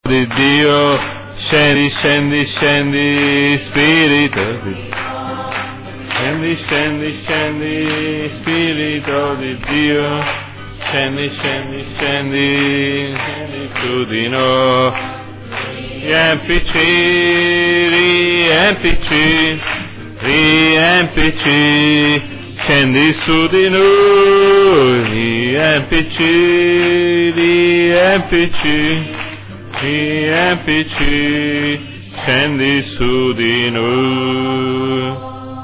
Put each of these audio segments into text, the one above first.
di Dio, scendi, scendi, scendi, Spirito di Dio. Scendi, scendi, scendi, Spirito di Dio, scendi, scendi, scendi, scendi su di noi. Riempici, riempici, riempici, scendi su di noi. Riempici, riempici, riempici, scendi su di noi.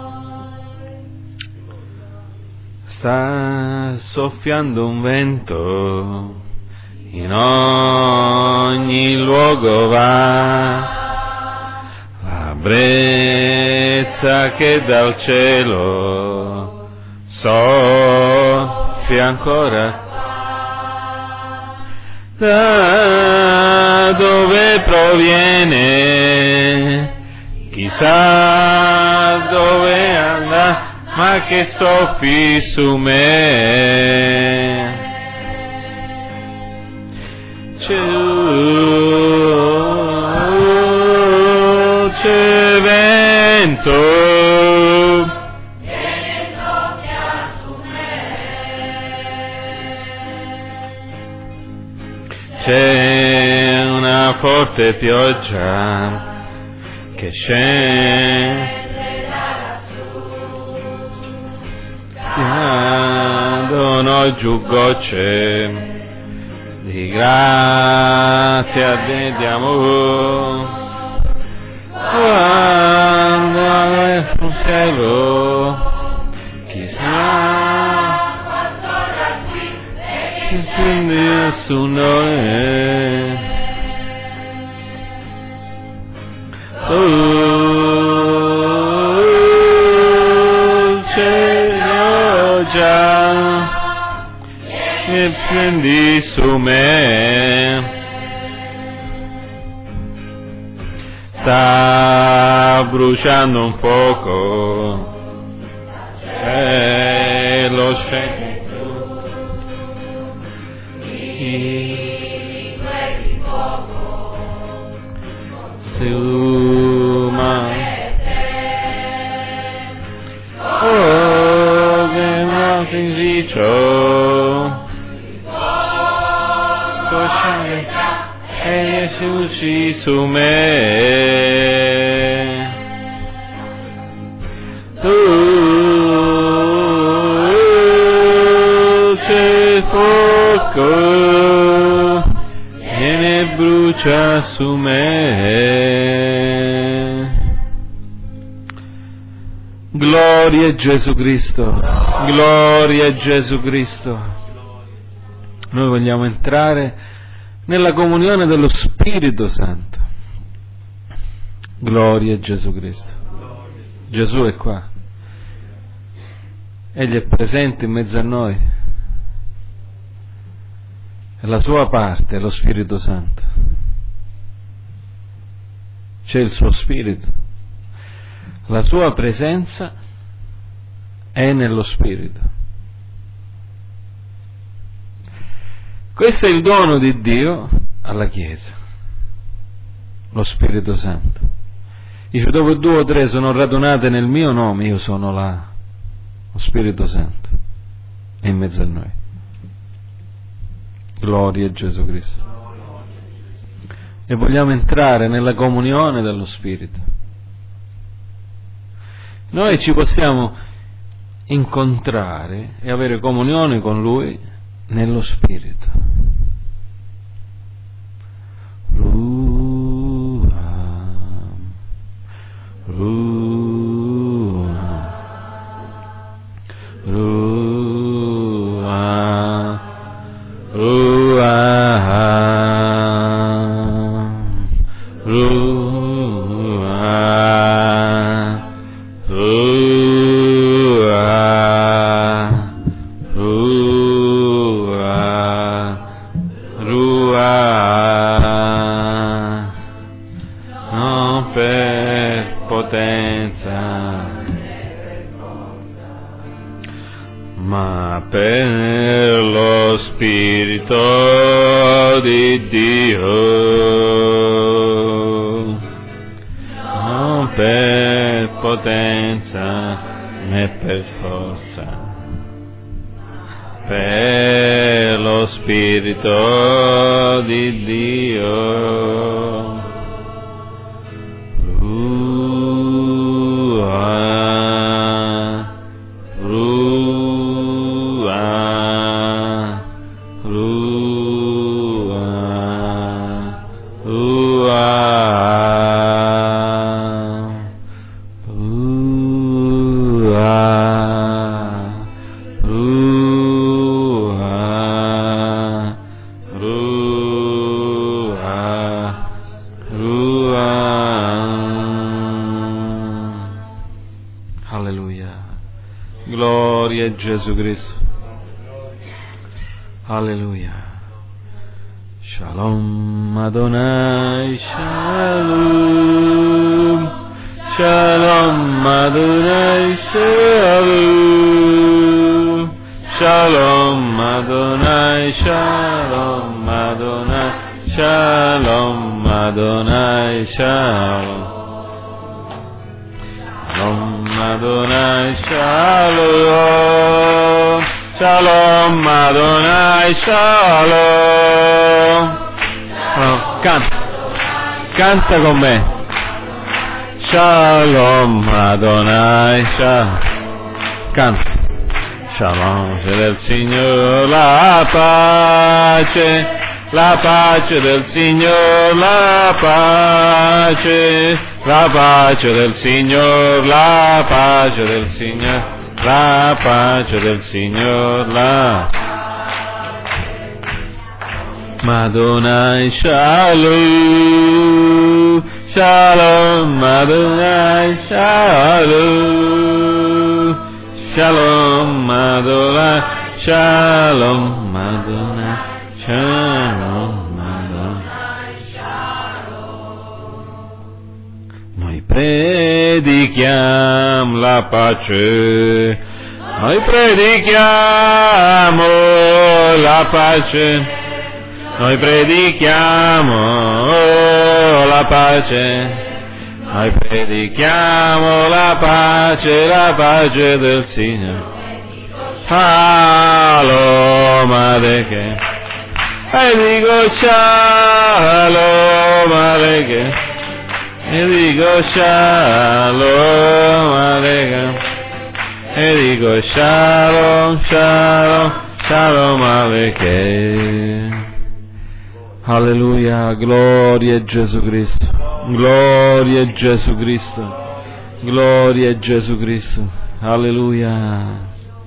Sta soffiando un vento, in ogni luogo va, la brezza che dal cielo soffia ancora. Da dove proviene, chissà dove andrà, ma che soffi su me. C'è vento, che soffia su me. C'è una forte pioggia che scende cadono giù gocce di grazia e di amore. Quando sul cielo chissà che scendi su noi. E prendi su me, sta bruciando un fuoco, lo scende su oh, che nothing dicio. E Gesù su me, tu c'è fuoco e ne brucia su me. Gloria a Gesù Cristo, gloria a Gesù Cristo. Noi vogliamo entrare nella comunione dello Spirito Santo. Gloria a Gesù Cristo. Gesù è qua. Egli è presente in mezzo a noi. E la sua parte è lo Spirito Santo. C'è il suo Spirito. La sua presenza è nello Spirito. Questo è il dono di Dio alla Chiesa, lo Spirito Santo. Dice, dove 2 o 3 sono radunate nel mio nome, io sono là. Lo Spirito Santo è in mezzo a noi. Gloria a Gesù Cristo. E vogliamo entrare nella comunione dello Spirito. Noi ci possiamo incontrare e avere comunione con Lui nello Spirito. Ma per lo Spirito di Dio potenza né per forza, per lo Spirito di Dio. Gesù Cristo. Alleluia. Shalom Adonai Shalom. Shalom Adonai Shalom. Shalom Adonai Shalom Adonai Shalom Adonai Shalom. Shalom Adonai Shalom. Shalom Adonai Shalom. Canta con me. Shalom Adonai Shalom. Canta. Shalom del Signore, la pace del Signore, la pace del Signore, la pace del Signore, la pace del Signore, la Adonai Shalom, Shalom Adonai Shalom, Shalom Adonai Shalom Adonai Shalom Adonai Shalom. Noi predichiamo la pace, noi predichiamo la pace, noi predichiamo la pace, noi predichiamo la pace del Signore. Shalom Aleichem, e dico Shalom Aleichem, e dico Shalom Aleichem, e dico Shalom, Shalom, Shalom Aleichem. Alleluia, gloria a Gesù Cristo, gloria a Gesù Cristo, gloria a Gesù Cristo, alleluia.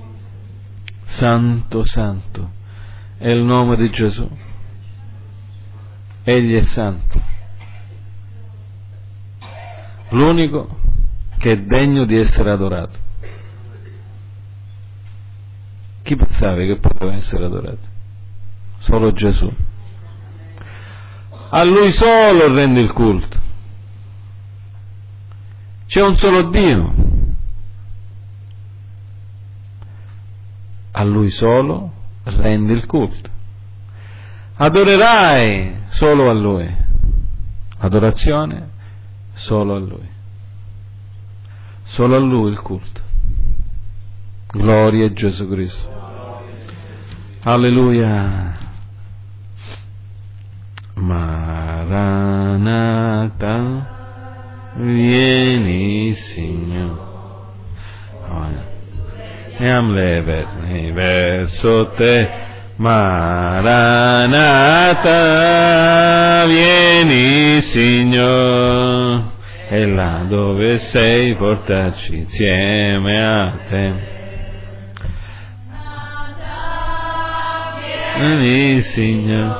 Santo, santo è il nome di Gesù, egli è santo, l'unico che è degno di essere adorato. Chi pensava che poteva essere adorato? Solo Gesù. A Lui solo rende il culto. C'è un solo Dio. A Lui solo rende il culto. Adorerai solo a Lui. Adorazione solo a Lui. Solo a Lui il culto. Gloria a Gesù Cristo. Alleluia. Maranatha, vieni Signore. Siamo le verso te. Maranatha, vieni Signore. E là dove sei portaci insieme a te. Vieni Signore.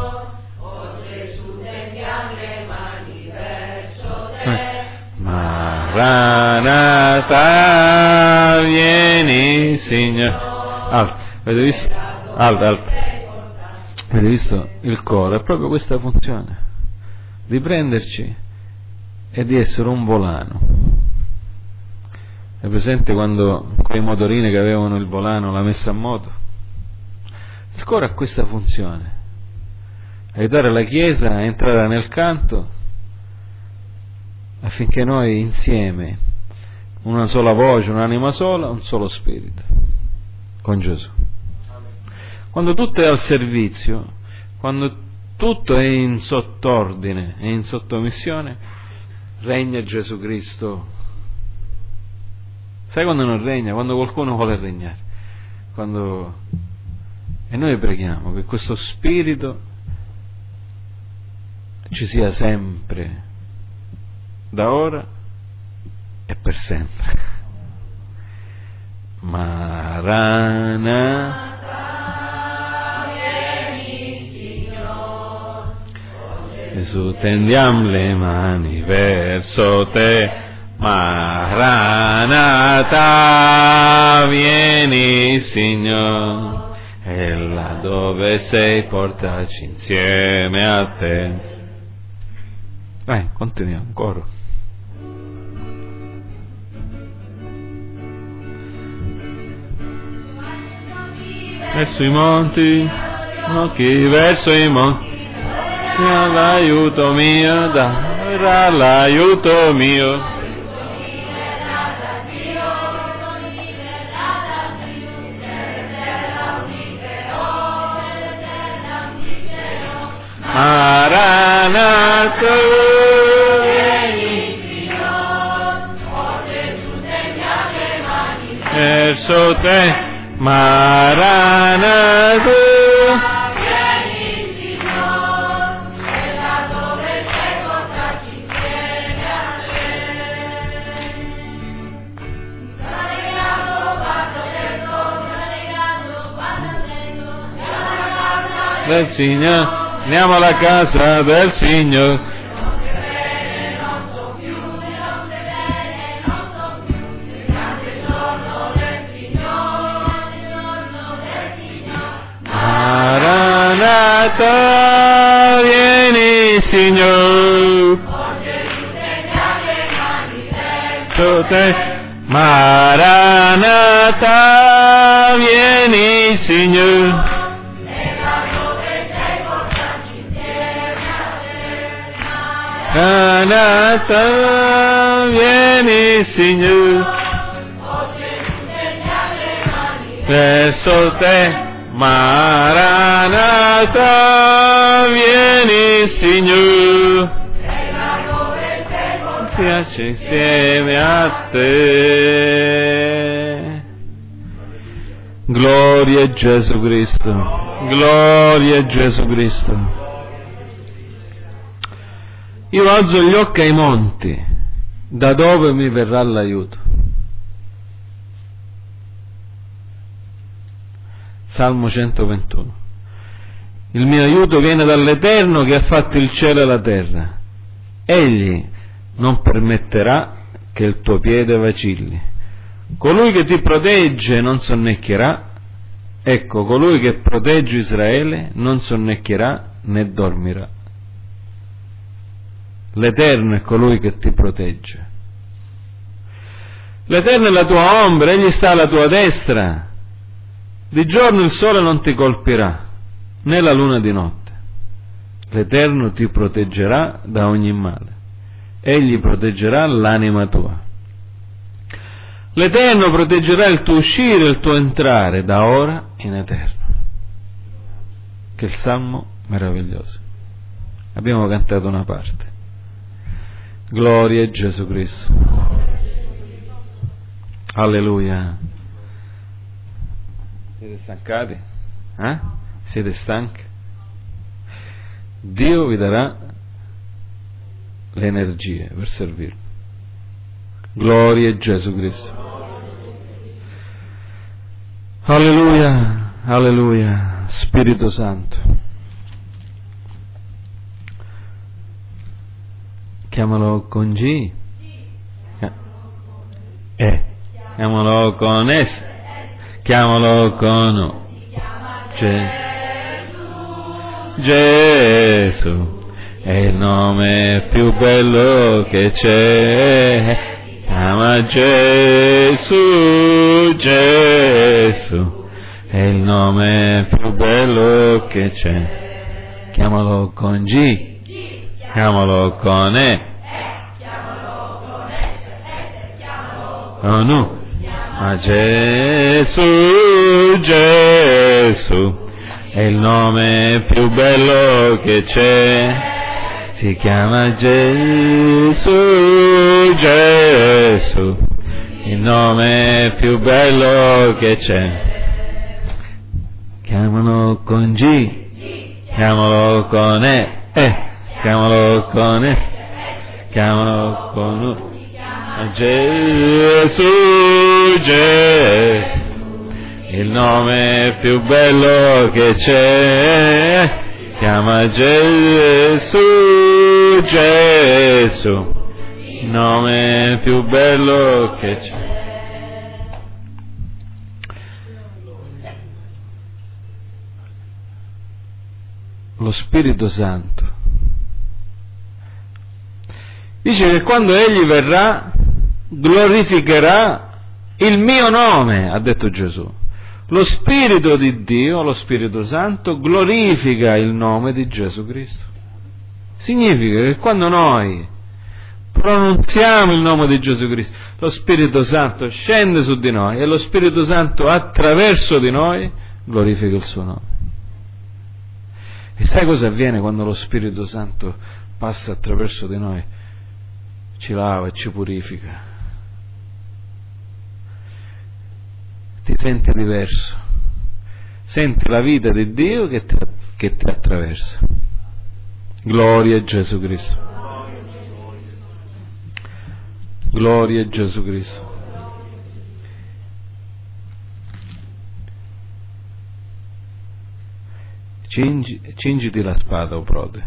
Maranatha, vieni Signore. Alto, avete visto? Alto, alto. Avete visto? Il coro è proprio questa funzione, di prenderci e di essere un volano. È presente quando quei motorini che avevano il volano l'ha messa a moto? Il coro ha questa funzione, aiutare la Chiesa a entrare nel canto, affinché noi insieme una sola voce, un'anima sola, un solo spirito, con Gesù. Quando tutto è al servizio, quando tutto è in sottordine, è in sottomissione, regna Gesù Cristo. Sai quando non regna? Quando qualcuno vuole regnare. E noi preghiamo che questo spirito ci sia sempre, da ora e per sempre. Maranatha. Gesù, tendiamo le mani verso te, Maranatha, vieni Signore, e là dove sei portaci insieme a te. Vai, continuiamo, coro. Verso i monti, occhi verso i monti, l'aiuto mio, darà l'aiuto mio. Maranatha, verso te, Maranatha. Del Signore, andiamo alla casa del Signore. Maranatha, vieni Signore. Maranatha, vieni Signore. Maranatha, vieni Signore, verso te, Maranatha, vieni Signore, piace insieme a te. Gloria a Gesù Cristo, gloria a Gesù Cristo. Io alzo gli occhi ai monti, da dove mi verrà l'aiuto? Salmo 121. Il mio aiuto viene dall'Eterno che ha fatto il cielo e la terra. Egli non permetterà che il tuo piede vacilli. Colui che ti protegge non sonnecchierà. Ecco, colui che protegge Israele non sonnecchierà né dormirà. L'Eterno è colui che ti protegge. L'Eterno è la tua ombra, Egli sta alla tua destra. Di giorno il sole non ti colpirà, né la luna di notte. L'Eterno ti proteggerà da ogni male. Egli proteggerà l'anima tua. L'Eterno proteggerà il tuo uscire e il tuo entrare da ora in eterno. Che salmo meraviglioso. Abbiamo cantato una parte. Gloria a Gesù Cristo. Alleluia. Siete stancati? Siete stanchi? Dio vi darà le energie per servirlo. Gloria a Gesù Cristo. Alleluia, alleluia, Spirito Santo. Chiamalo con G. Chiamalo con S. Chiamalo con O. Gesù è il nome più bello che c'è. Chiama Gesù, Gesù è il nome più bello che c'è. Chiamalo con G. Chiamalo con E. oh no, ma Gesù, Gesù, è il nome più bello che c'è. Si chiama Gesù, Gesù, il nome più bello che c'è. Chiamalo con G, chiamalo con chiamalo con chiamalo con U. Gesù, Gesù, il nome più bello che c'è. Chiama Gesù, Gesù, il nome più bello che c'è. Lo Spirito Santo dice che quando Egli verrà glorificherà il mio nome, ha detto Gesù. Lo Spirito di Dio, lo Spirito Santo, glorifica il nome di Gesù Cristo. Significa che quando noi pronunziamo il nome di Gesù Cristo, lo Spirito Santo scende su di noi e lo Spirito Santo attraverso di noi glorifica il suo nome. E sai cosa avviene quando lo Spirito Santo passa attraverso di noi? Ci lava e ci purifica. Ti senti diverso, senti la vita di Dio che ti attraversa. Gloria a Gesù Cristo. Gloria a Gesù Cristo. Cingiti la spada, o prode.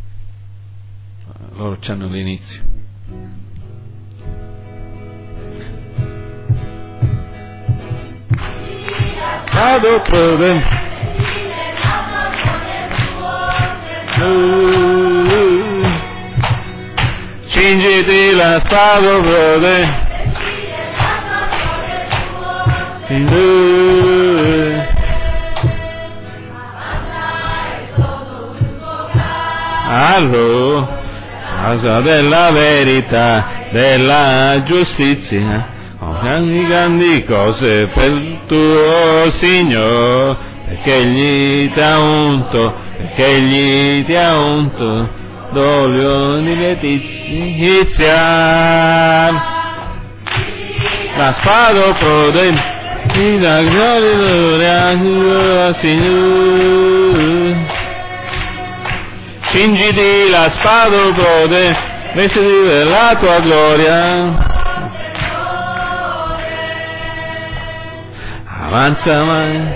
Loro c'hanno l'inizio. Vado prode. Cingiti la spada, prode. Allora, casa della verità, della giustizia, grandi cose per il tuo Signore, perché Egli ti ha unto, d'olio di letizia. La spada prode, la gloria del Signore. Cingiti la spada prode, vestiti della tua gloria. Avanza mai,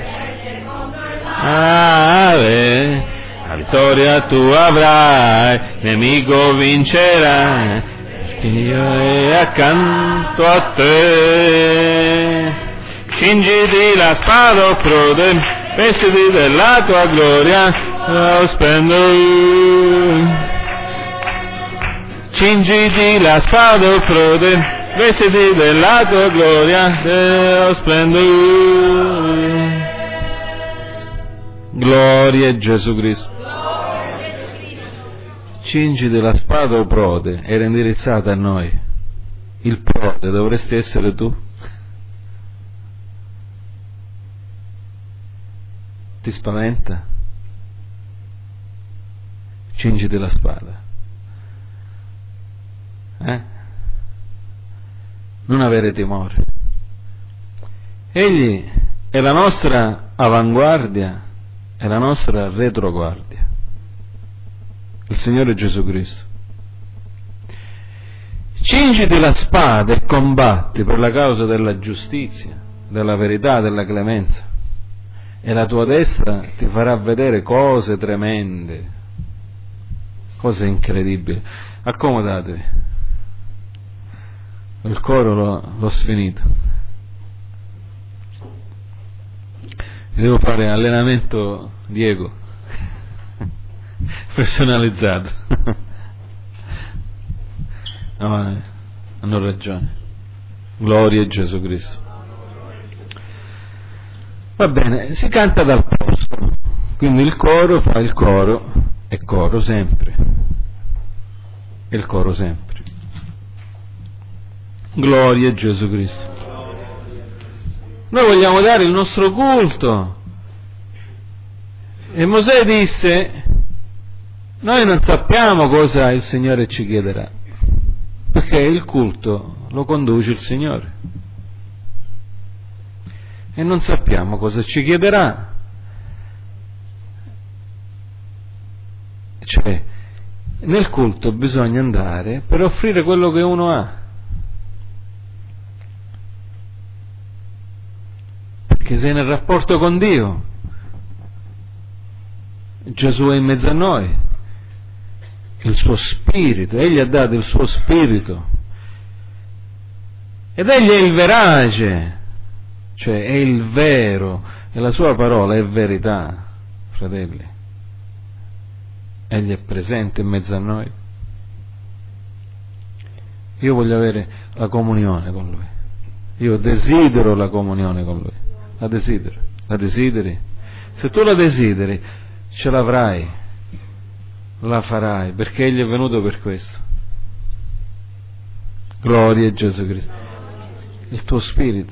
la vittoria tu avrai, nemico vincerai, perché io è accanto a te. Cingiti la spada prode, vestiti della tua gloria. Cingiti la spada prode, vestiti della tua gloria, dello splendore. Gloria a Gesù Cristo. Cingiti la spada o prode, era indirizzata a noi. Il prode dovresti essere tu. Ti spaventa? Cingiti la spada. Non avere timore. Egli è la nostra avanguardia, è la nostra retroguardia. Il Signore Gesù Cristo. Cingiti la spada e combatti per la causa della giustizia, della verità, della clemenza. E la tua destra ti farà vedere cose tremende, cose incredibili. Accomodatevi. Il coro l'ho sfinito. Devo fare allenamento di ego personalizzato. No, hanno ragione. Gloria a Gesù Cristo. Va bene, si canta dal posto, quindi il coro fa il coro, e coro sempre, e il coro sempre. Gloria a Gesù Cristo. Noi vogliamo dare il nostro culto. E Mosè disse: noi non sappiamo cosa il Signore ci chiederà, perché il culto lo conduce il Signore. E non sappiamo cosa ci chiederà. Cioè, nel culto bisogna andare per offrire quello che uno ha. Perché sei nel rapporto con Dio. Gesù è in mezzo a noi. Il suo spirito, Egli ha dato il suo spirito. Ed Egli è il verace, cioè è il vero, e la sua parola è verità, fratelli. Egli è presente in mezzo a noi. Io voglio avere la comunione con Lui. Io desidero la comunione con Lui. La desidero. La desideri? Se tu la desideri, ce l'avrai, la farai, perché Egli è venuto per questo. Gloria a Gesù Cristo. Il tuo spirito.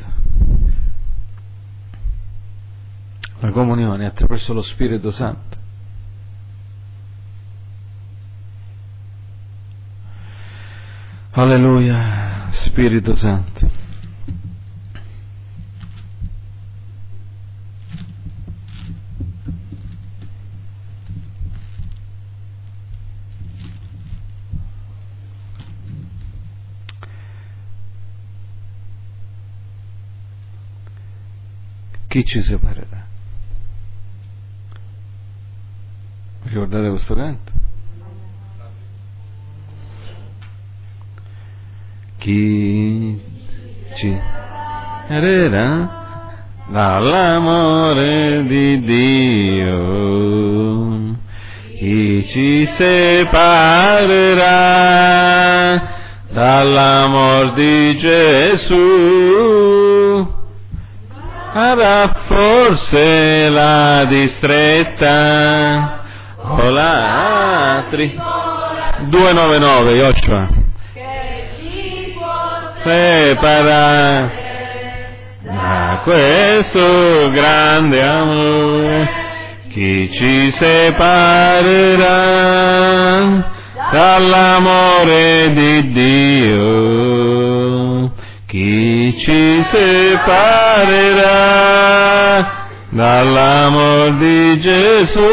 La comunione attraverso lo Spirito Santo. Alleluia, Spirito Santo. Chi ci separerà? Ricordate questo canto? Chi ci separerà dall'amore di Dio? Chi ci separerà dall'amor di Gesù? Sarà forse la distretta o la altri 299 Yoshua che ci può separare da questo grande amore. Chi ci separerà dall'amore di Dio? Chi ci separerà dall'amor di Gesù?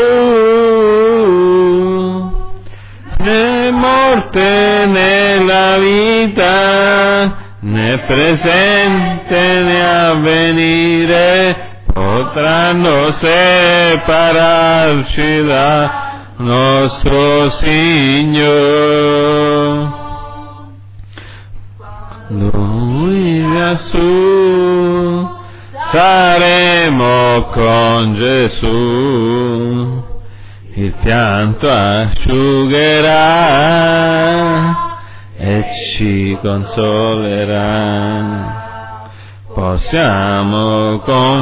Né morte né la vita, né presente né avvenire potranno separarci da nostro Signore. Noi lassù saremo con Gesù, il pianto asciugherà e ci consolerà. Possiamo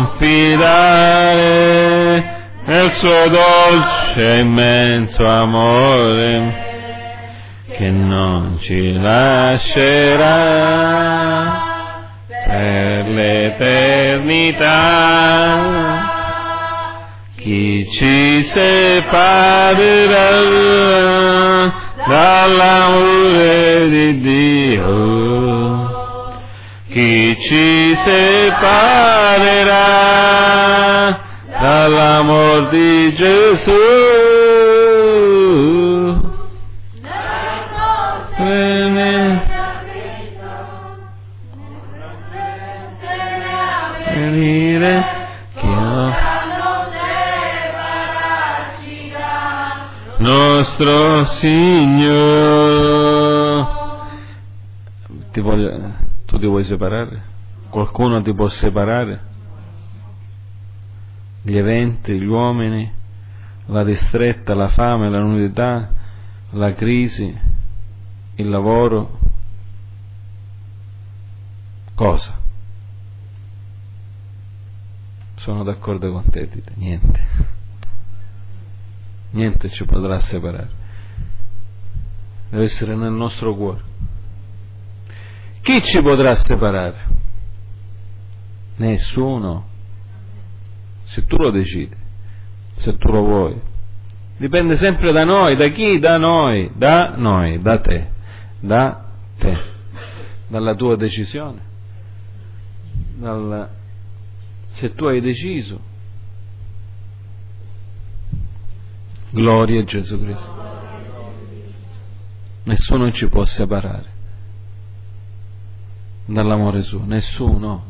confidare nel suo dolce e immenso amore, che non ci lascerà per l'eternità. Chi ci separerà dall'amore di Dio? Chi ci separerà dall'amor di Gesù? Venire che nostro Signore. Tu ti vuoi separare? Qualcuno ti può separare? Gli eventi, gli uomini, la distretta, la fame, la nudità, la crisi, il lavoro? Cosa? Sono d'accordo con te, Tite. Niente ci potrà separare. Deve essere nel nostro cuore. Chi ci potrà separare? Nessuno. Se tu lo decidi, se tu lo vuoi. Dipende sempre da noi. Da chi? Da noi, da te, dalla tua decisione, se tu hai deciso. Gloria a Gesù Cristo. Nessuno ci può separare dall'amore suo, nessuno.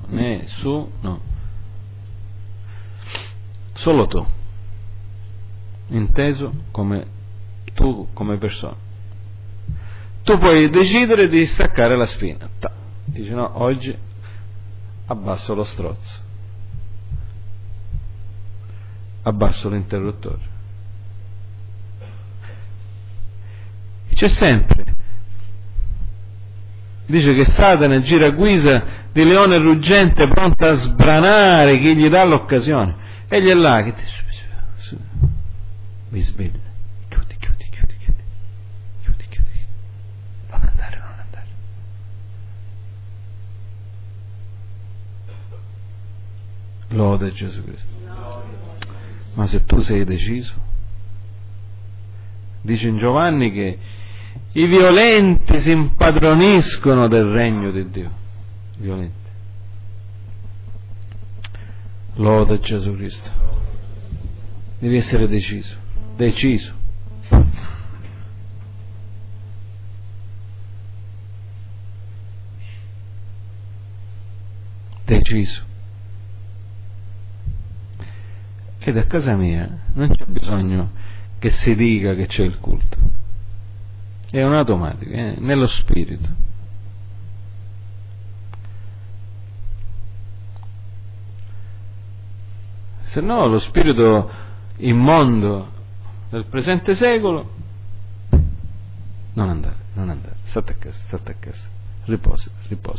Solo tu, inteso come tu, come persona. Tu puoi decidere di staccare la spina. Dici no, oggi abbasso lo strozzo, abbasso l'interruttore. C'è sempre. Dice che Satana gira a guisa di leone ruggente, pronto a sbranare chi gli dà l'occasione. Egli è là che mi sveglia. Chiudi. Non andare. Lode Gesù Cristo. Ma se tu sei deciso, dice in Giovanni che i violenti si impadroniscono del regno di Dio. Violenti. Lode Gesù Cristo. Devi essere deciso. Deciso. Ed a casa mia non c'è bisogno che si dica che c'è il culto. È un automatico, nello spirito. Se no lo spirito immondo del presente secolo, non andare, state a casa, riposa.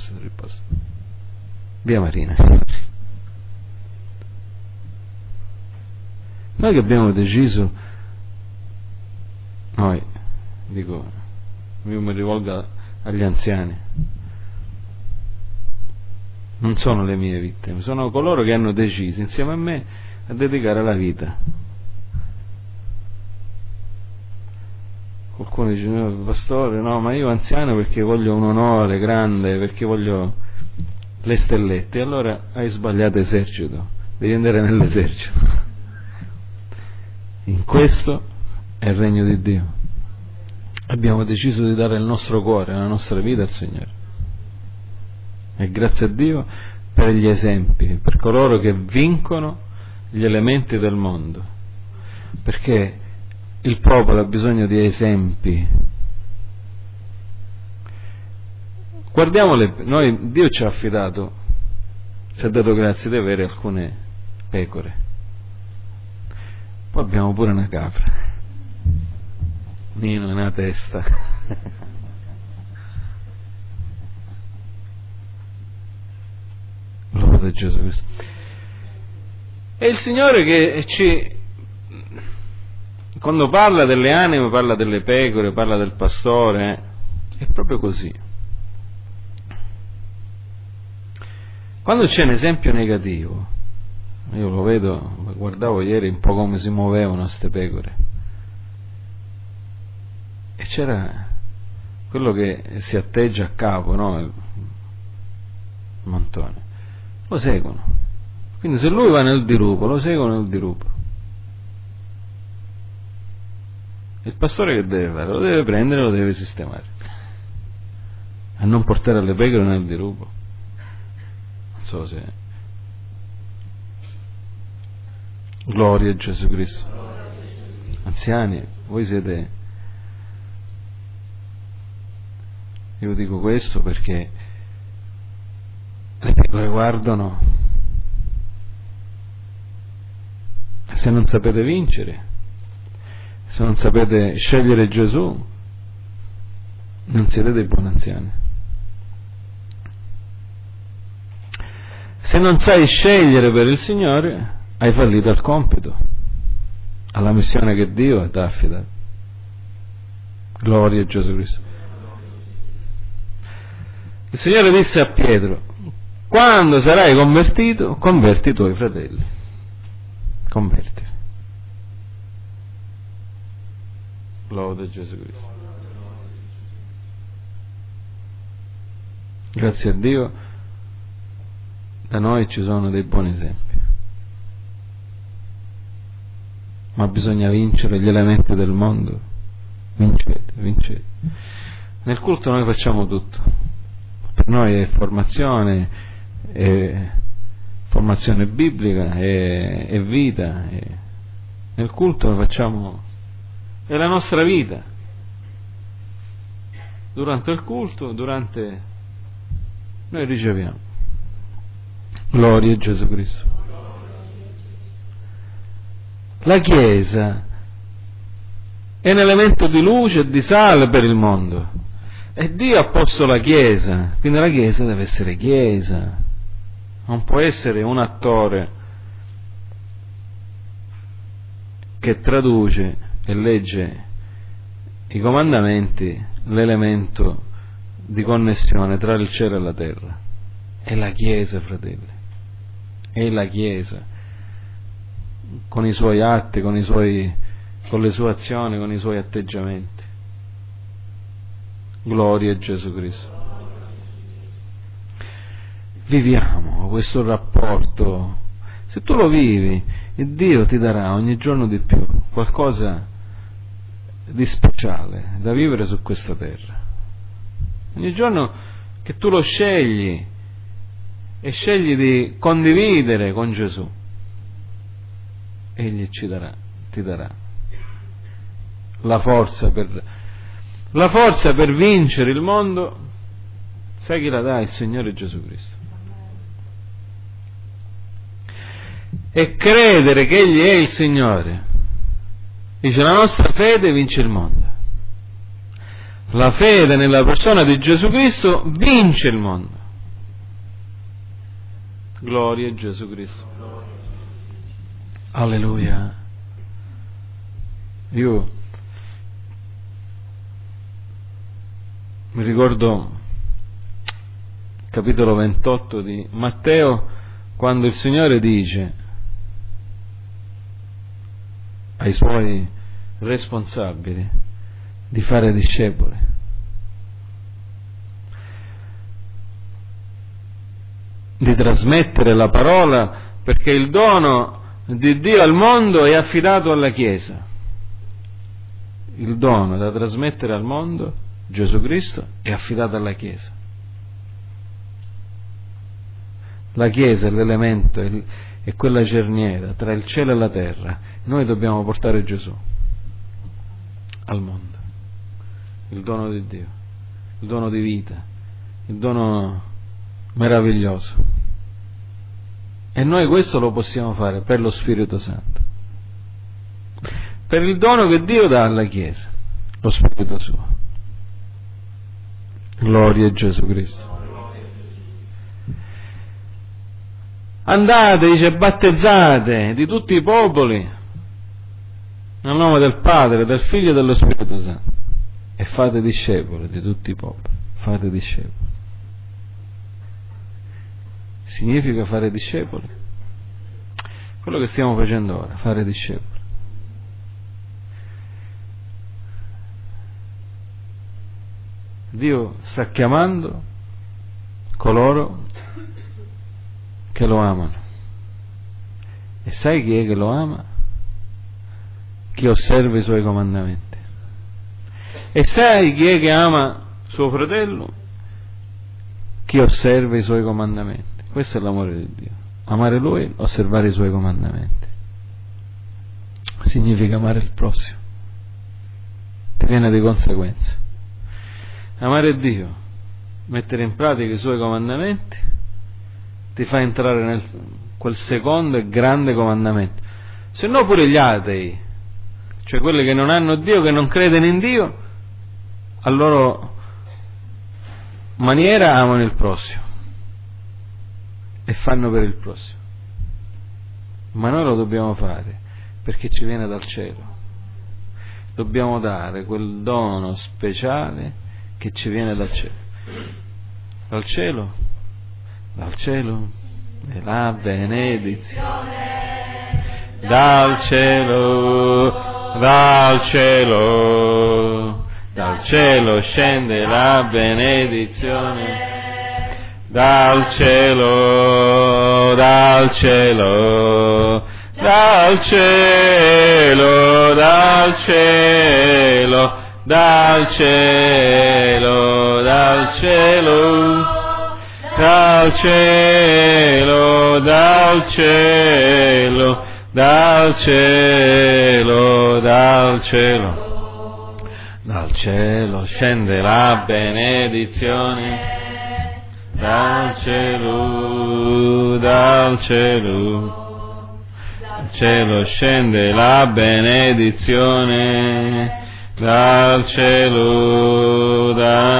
Via Marina. Noi che abbiamo deciso, io mi rivolgo agli anziani, non sono le mie vittime, sono coloro che hanno deciso insieme a me a dedicare la vita. Qualcuno dice no, pastore, no, ma io anziano perché voglio un onore grande, perché voglio le stellette. E allora hai sbagliato esercito, devi andare nell'esercito. In questo è il regno di Dio. Abbiamo deciso di dare il nostro cuore, la nostra vita al Signore. E grazie a Dio per gli esempi, per coloro che vincono gli elementi del mondo. Perché il popolo ha bisogno di esempi. Guardiamole, Dio ci ha affidato, ci ha dato grazie di avere alcune pecore. Poi abbiamo pure una capra. Nino è una testa. Lode a Gesù Cristo. E il Signore che quando parla delle anime, parla delle pecore, parla del pastore, è proprio così. Quando c'è un esempio negativo, io lo vedo, guardavo ieri un po' come si muovevano queste pecore, e c'era quello che si atteggia a capo, no? Il mantone, lo seguono. Quindi se lui va nel dirupo, lo seguono nel dirupo. Il pastore che deve fare? Lo deve prendere, lo deve sistemare, a non portare le pecore nel dirupo. Non so se... Gloria a Gesù Cristo. Anziani, voi siete... Io dico questo perché le pecore guardano. Se non sapete vincere, se non sapete scegliere Gesù, non siete dei buoni anziani. Se non sai scegliere per il Signore, hai fallito al compito, alla missione che Dio ti ha affidato. Gloria a Gesù Cristo. Il Signore disse a Pietro: quando sarai convertito, converti i tuoi fratelli. Converti. Lode Gesù Cristo. Grazie a Dio, da noi ci sono dei buoni esempi. Ma bisogna vincere gli elementi del mondo. Vincete, vincete. Nel culto noi facciamo tutto. Per noi è formazione biblica, è vita. Nel culto facciamo, è la nostra vita. Durante il culto, noi riceviamo. Gloria a Gesù Cristo. La Chiesa è un elemento di luce e di sale per il mondo. E Dio ha posto la Chiesa, quindi la Chiesa deve essere Chiesa, non può essere un attore che traduce e legge i comandamenti, l'elemento di connessione tra il cielo e la terra. È la Chiesa, fratelli, è la Chiesa, con i suoi atti, con le sue azioni, con i suoi atteggiamenti. Gloria a Gesù Cristo. Viviamo questo rapporto. Se tu lo vivi, il Dio ti darà ogni giorno di più qualcosa di speciale da vivere su questa terra. Ogni giorno che tu lo scegli e scegli di condividere con Gesù, Egli ti darà la forza per vincere il mondo. Sai chi la dà? Il Signore Gesù Cristo. E credere che Egli è il Signore. Dice: la nostra fede vince il mondo. La fede nella persona di Gesù Cristo vince il mondo. Gloria a Gesù Cristo. Alleluia. Io mi ricordo il capitolo 28 di Matteo, quando il Signore dice ai Suoi responsabili di fare discepoli. Di trasmettere la parola, perché il dono di Dio al mondo è affidato alla Chiesa. Il dono da trasmettere al mondo, Gesù Cristo, è affidato alla Chiesa. La Chiesa è l'elemento, è quella cerniera tra il cielo e la terra. Noi dobbiamo portare Gesù al mondo, il dono di Dio, il dono di vita, il dono meraviglioso. E noi questo lo possiamo fare per lo Spirito Santo, per il dono che Dio dà alla Chiesa, lo Spirito Suo. Gloria a Gesù Cristo. Andate, dice, battezzate di tutti i popoli nel nome del Padre, del Figlio e dello Spirito Santo, e fate discepoli di tutti i popoli. Fate discepoli. Significa fare discepoli. Quello che stiamo facendo ora, fare discepoli. Dio sta chiamando coloro che lo amano. E sai chi è che lo ama? Chi osserva i Suoi comandamenti. E sai chi è che ama suo fratello? Chi osserva i Suoi comandamenti. Questo è l'amore di Dio. Amare Lui, osservare i Suoi comandamenti. Significa amare il prossimo. Ti viene di conseguenza. Amare Dio, mettere in pratica i Suoi comandamenti, ti fa entrare nel quel secondo e grande comandamento. Se no pure gli atei, cioè quelli che non hanno Dio, che non credono in Dio, a loro maniera amano il prossimo e fanno per il prossimo. Ma noi lo dobbiamo fare perché ci viene dal cielo. Dobbiamo dare quel dono speciale che ci viene dal cielo. dal cielo è la benedizione, dal cielo scende la benedizione, dal cielo scende la benedizione, dal cielo scende la benedizione, dal cielo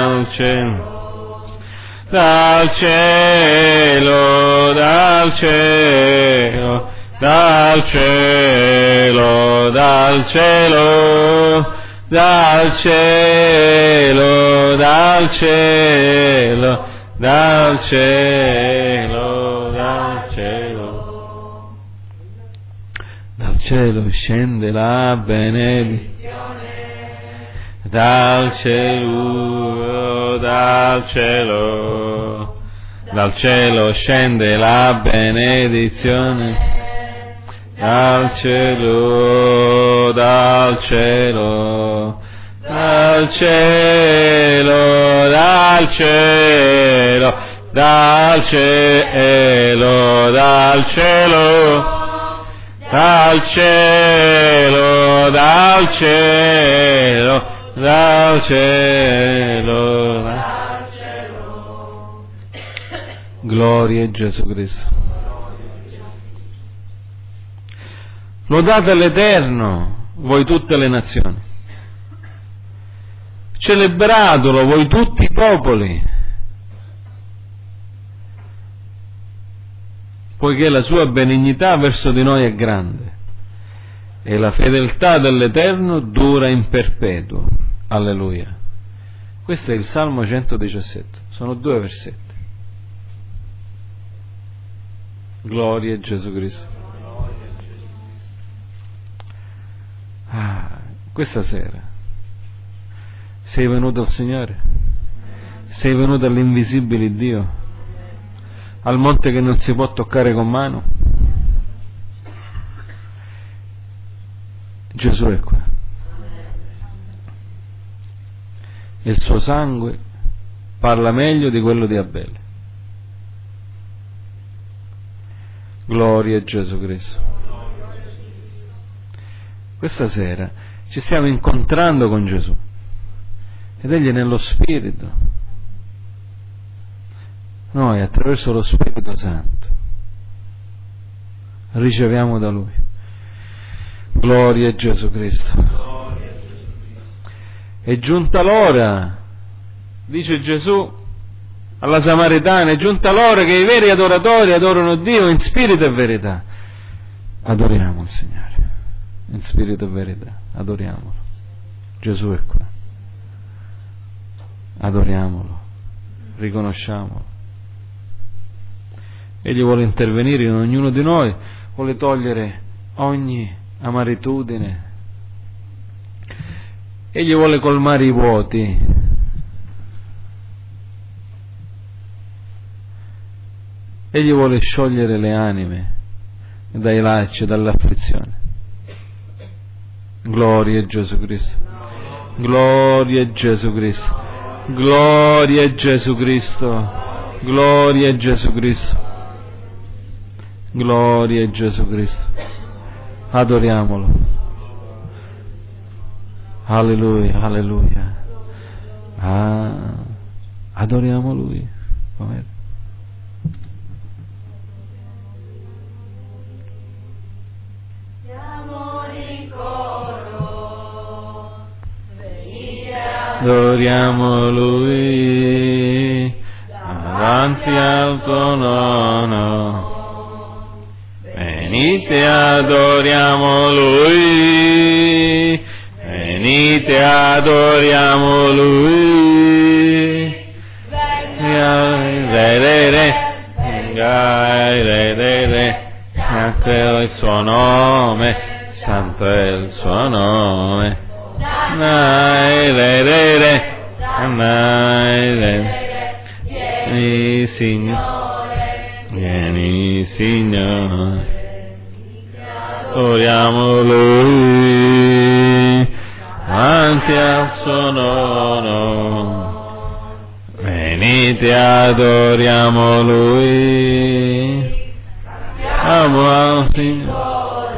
scende la benedizione, dal cielo scende la benedizione, dal cielo Gloria a Gesù Cristo. Lodate l'Eterno, voi tutte le nazioni. Celebratelo, voi tutti i popoli, poiché la sua benignità verso di noi è grande e la fedeltà dell'Eterno dura in perpetuo. Alleluia. Questo è il Salmo 117, sono 2 versetti. Gloria a Gesù Cristo. Questa sera sei venuto al Signore, sei venuto all'invisibile Dio, al monte che non si può toccare con mano. Gesù è qua e il suo sangue parla meglio di quello di Abele. Gloria a Gesù Cristo. Questa sera ci stiamo incontrando con Gesù ed Egli è nello Spirito. Noi attraverso lo Spirito Santo riceviamo da Lui. Gloria a Gesù Cristo. È giunta l'ora, dice Gesù alla Samaritana, è giunta l'ora che i veri adoratori adorano Dio in spirito e verità. Adoriamo il Signore in spirito e verità, adoriamolo. Gesù è qua, adoriamolo, riconosciamolo. Egli vuole intervenire in ognuno di noi, vuole togliere ogni amaritudine, Egli vuole colmare i vuoti, Egli vuole sciogliere le anime dai lacci, dall'afflizione. Gloria a Gesù Cristo. Gloria a Gesù Cristo. Gloria a Gesù Cristo. Gloria a Gesù Cristo. Gloria a Gesù Cristo. Adoriamolo. Alleluia, alleluia. Adoriamo Lui. Come? Adoriamo Lui davanti al tuo trono. Venite, adoriamo Lui. Venite, adoriamo Lui. Vieni, Signore. Vieni, Signore. Adoriamo Lui. Davanti al suo nome. Venite, adoriamo Lui. Amo al Signore.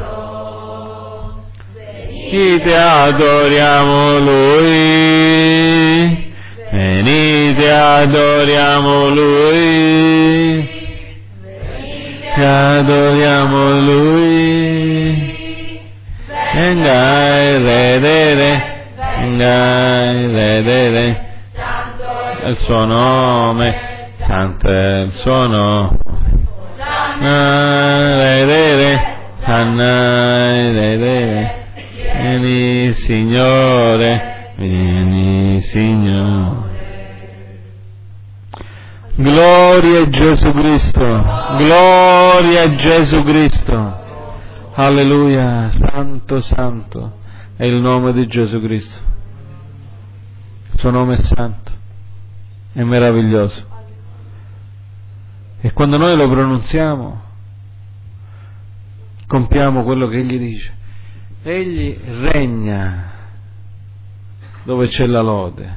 Venite, adoriamo Lui. Venite, adoriamo Lui. Venite, adoriamo Lui. Venga il Re, il suo nome, santo è il suo nome. Vieni, Signore, vieni, Signore. Gloria a Gesù Cristo, gloria a Gesù Cristo. Alleluia, santo, santo è il nome di Gesù Cristo. Il suo nome è santo, è meraviglioso. E quando noi lo pronunziamo, compiamo quello che Egli dice. Egli regna dove c'è la lode.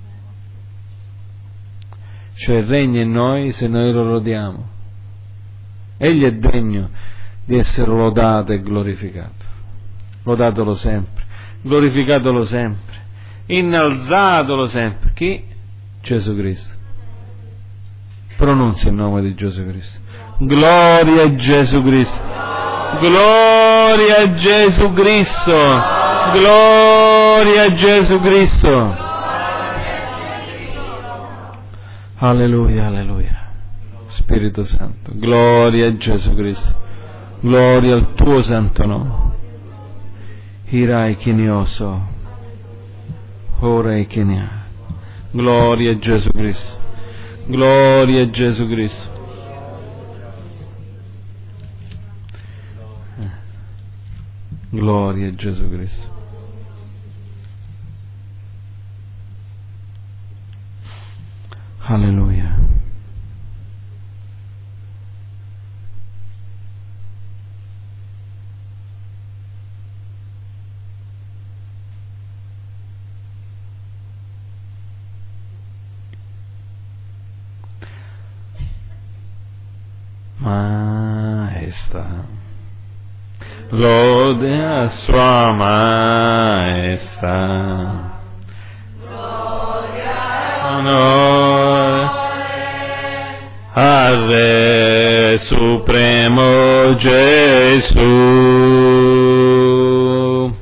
Cioè regna in noi se noi lo lodiamo. Egli è degno di essere lodato e glorificato. Lodatelo sempre, glorificatelo sempre, innalzatelo sempre. Chi? Gesù Cristo. Pronuncia il nome di Gesù Cristo. Gloria a Gesù Cristo. Gloria a Gesù Cristo. Gloria a Gesù Cristo. Alleluia, alleluia. Spirito Santo, gloria a Gesù Cristo. Gloria al tuo santo nome. Hirai kinioso. Ora kinia. Gloria a Gesù Cristo. Gloria a Gesù Cristo. Gloria a Gesù Cristo. Alleluia. Maestà, lode a sua maestà, onore al Re Supremo Gesù,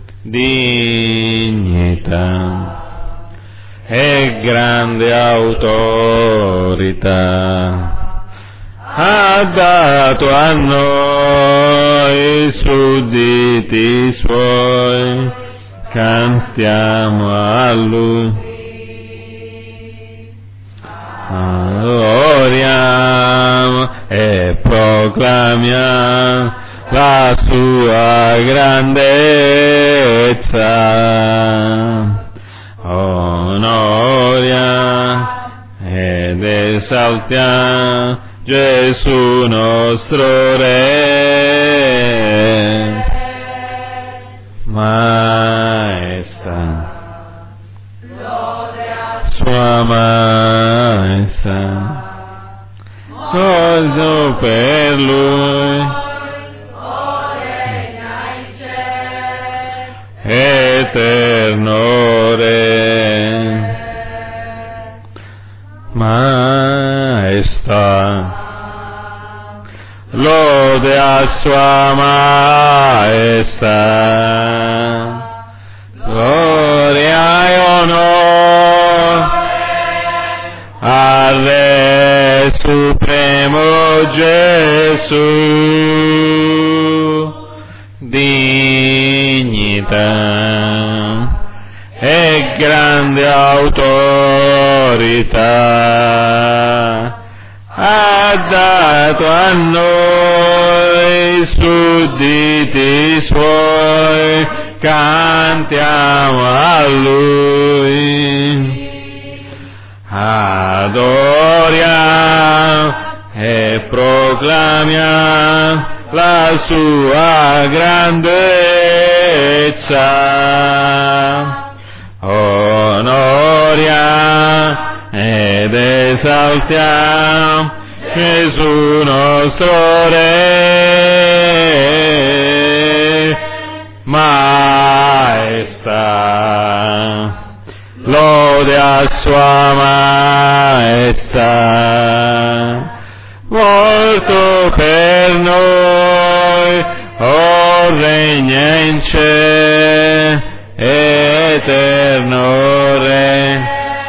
dignità e grande autorità ha dato a noi sudditi suoi, cantiamo a Lui, adoriamo e proclamiamo la sua grandezza, onoriamo ed esaltiamo Gesù nostro Re. Maestà, sua maestà, cosa per Lui eterno Re. Maestà, lode a sua maestà, gloria e onore al Re Supremo Gesù, dignità e grande autorità ha dato a noi sudditi suoi, cantiamo a Lui, adoriamo e proclamiamo la sua grandezza, onoriamo ed esaltiamo Gesù nostro Re, maestà, lode a sua maestà, morto per noi, regna in cielo, eterno Re,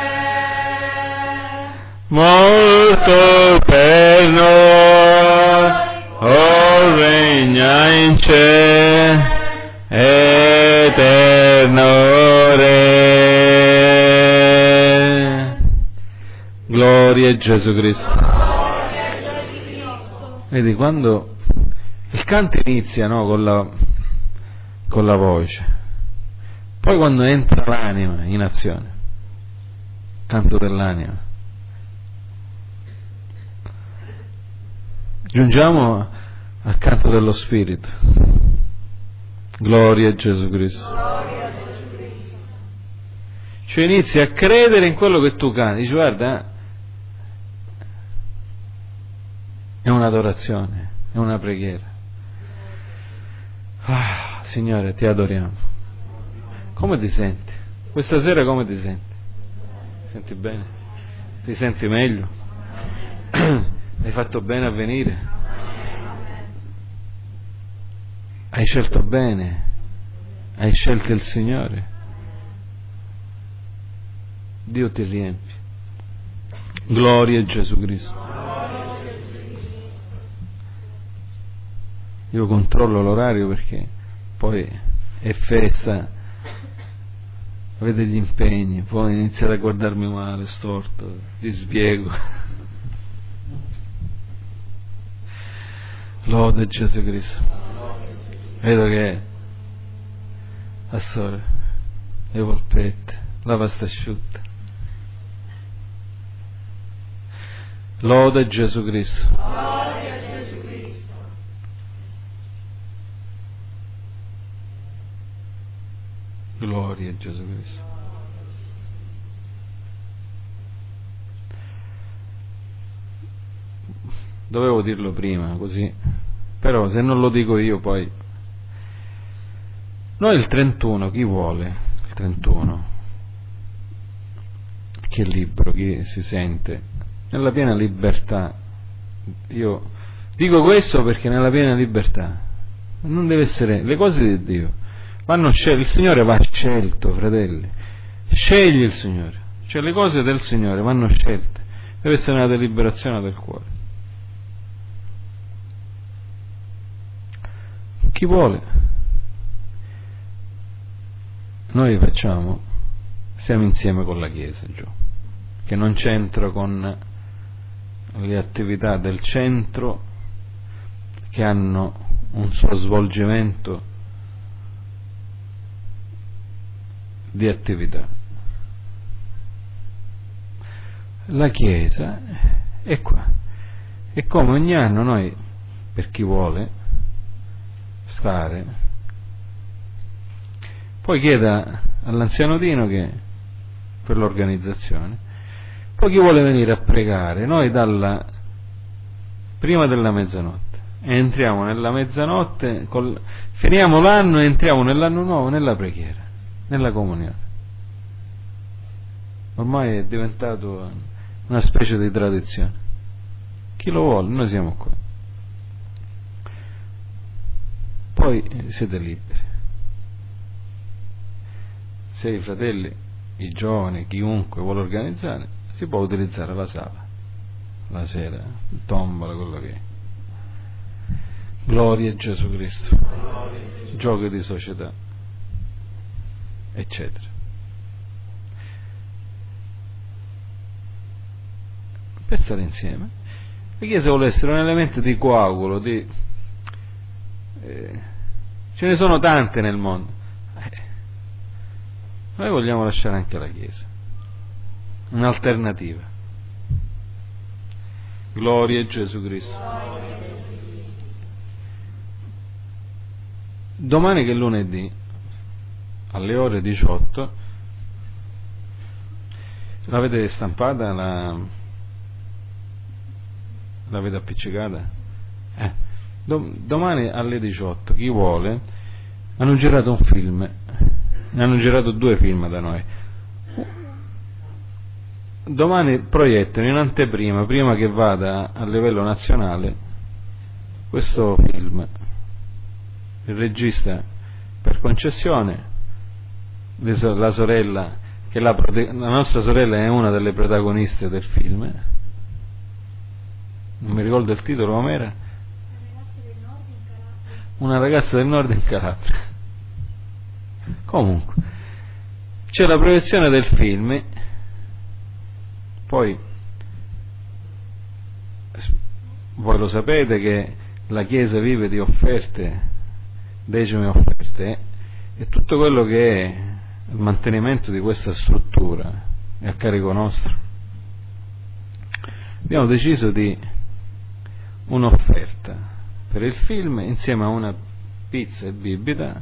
morto per noi, regna in cielo, eterno Re. Gloria a Gesù Cristo. Vedi, quando il canto inizia, no, con la voce, poi quando entra l'anima in azione, canto dell'anima, giungiamo al canto dello Spirito. Gloria a Gesù Cristo. Cioè inizi a credere in quello che tu canti, dici guarda, è un'adorazione, è una preghiera. Signore, ti adoriamo. Come ti senti? Questa sera come ti senti? Ti senti bene? Ti senti meglio? Hai fatto bene a venire? Hai scelto bene? Hai scelto il Signore? Dio ti riempie. Gloria a Gesù Cristo. Io controllo l'orario perché poi è festa, avete gli impegni, poi iniziate a guardarmi male, storto, vi spiego. Lode Gesù Cristo. Vedo che assore le polpette, la pasta asciutta. Lode Gesù Cristo. Gloria a Gesù Cristo. Dovevo dirlo prima, così, però se non lo dico io poi. Noi il 31, chi vuole? Il 31, chi è libero, chi si sente nella piena libertà. Io dico questo perché nella piena libertà non deve essere, le cose di Dio vanno scelte, il Signore va scelto, fratelli, scegli il Signore, cioè le cose del Signore vanno scelte, deve essere una deliberazione del cuore. Chi vuole, noi facciamo, stiamo insieme con la Chiesa giù, che non c'entro con le attività del centro che hanno un suo svolgimento di attività. La Chiesa è qua, e come ogni anno noi, per chi vuole stare, poi chieda all'anziano Dino che per l'organizzazione, poi chi vuole venire a pregare, noi prima della mezzanotte entriamo nella mezzanotte, finiamo l'anno e entriamo nell'anno nuovo nella preghiera, nella comunione. Ormai è diventato una specie di tradizione. Chi lo vuole, noi siamo qua. Poi siete liberi. Se i fratelli, i giovani, chiunque vuole organizzare, si può utilizzare la sala, la sera, il tombola, quello che è. Gloria a Gesù Cristo. Giochi di società, eccetera. Per stare insieme. La Chiesa vuole essere un elemento di coagulo, ce ne sono tante nel mondo. Noi vogliamo lasciare anche la Chiesa. un'alternativa. Gloria a Gesù Cristo. Domani che è lunedì, alle ore 18, l'avete stampata? L'avete appiccicata? Domani alle 18, chi vuole, hanno girato un film, ne hanno girato 2 film da noi. Domani proiettano in anteprima, prima che vada a livello nazionale, questo film. Il regista, per concessione, la sorella, che la nostra sorella è una delle protagoniste del film, non mi ricordo il titolo, com'era? Una ragazza del nord in Calabria. Comunque, c'è la proiezione del film, poi voi lo sapete che la Chiesa vive di offerte, decime offerte, e tutto quello che è il mantenimento di questa struttura è a carico nostro. Abbiamo deciso di un'offerta per il film insieme a una pizza e bibita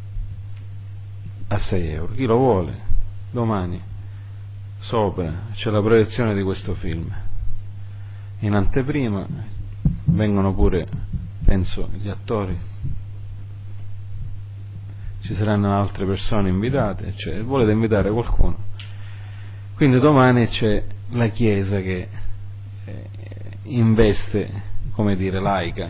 a 6 euro. Chi lo vuole? Domani sopra c'è la proiezione di questo film. In anteprima vengono pure, penso, gli attori. Ci saranno altre persone invitate, cioè volete invitare qualcuno. Quindi domani c'è la Chiesa che investe, come dire, laica,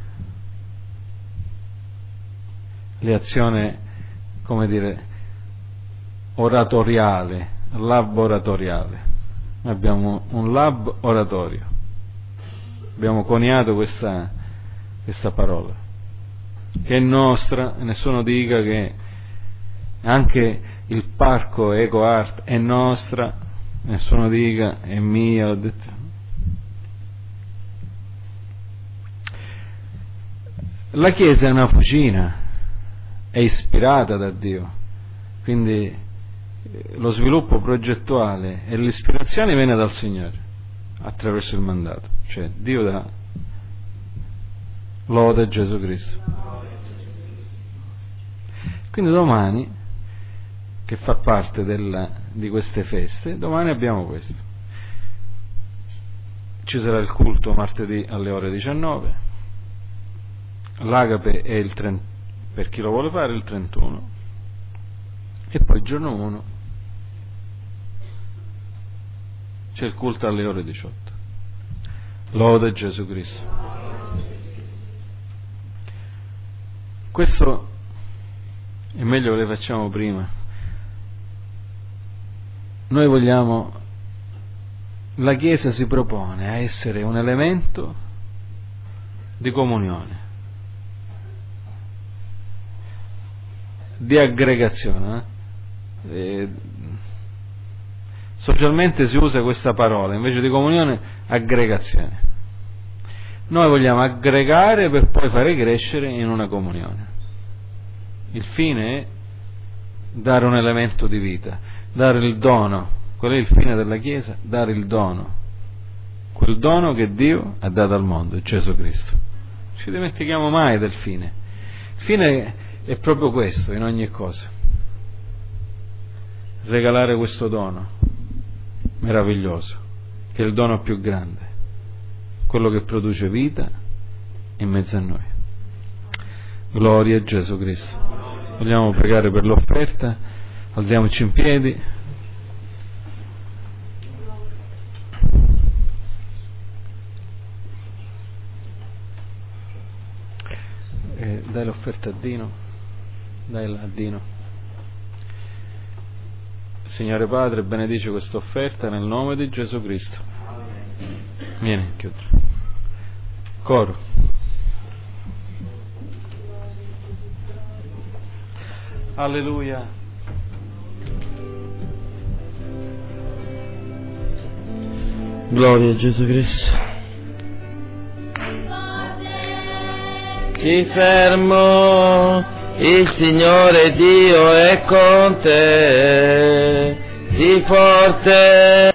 l'azione, come dire, oratoriale, laboratoriale. Abbiamo un lab oratorio, abbiamo coniato questa parola, che è nostra, e nessuno dica che anche il parco Eco Art è nostra, nessuno dica è mia, ho detto. La Chiesa è una fucina, è ispirata da Dio, quindi lo sviluppo progettuale e l'ispirazione viene dal Signore attraverso il mandato, cioè Dio dà. Lode a Gesù Cristo. Quindi domani, che fa parte di queste feste, domani abbiamo questo. Ci sarà il culto martedì alle ore 19, l'agape è il 30, per chi lo vuole fare, il 31, e poi il giorno 1 c'è il culto alle ore 18. Lode a Gesù Cristo. Questo è meglio che le facciamo prima. Noi vogliamo, la Chiesa si propone a essere un elemento di comunione, di aggregazione. Socialmente si usa questa parola, invece di comunione, aggregazione. Noi vogliamo aggregare per poi fare crescere in una comunione. Il fine è dare un elemento di vita, dare il dono. Qual è il fine della Chiesa? Dare il dono, quel dono che Dio ha dato al mondo, Gesù Cristo. Non ci dimentichiamo mai del fine. Il fine è proprio questo in ogni cosa: regalare questo dono meraviglioso, che è il dono più grande, quello che produce vita in mezzo a noi. Gloria a Gesù Cristo. Vogliamo pregare per l'offerta, alziamoci in piedi. Dai l'offerta a Dino, dai a Dino. Signore Padre, benedice questa offerta nel nome di Gesù Cristo. Vieni, chiudo. Coro. Alleluia. Gloria a Gesù Cristo. Sii fermo, il Signore Dio è con te, sii forte.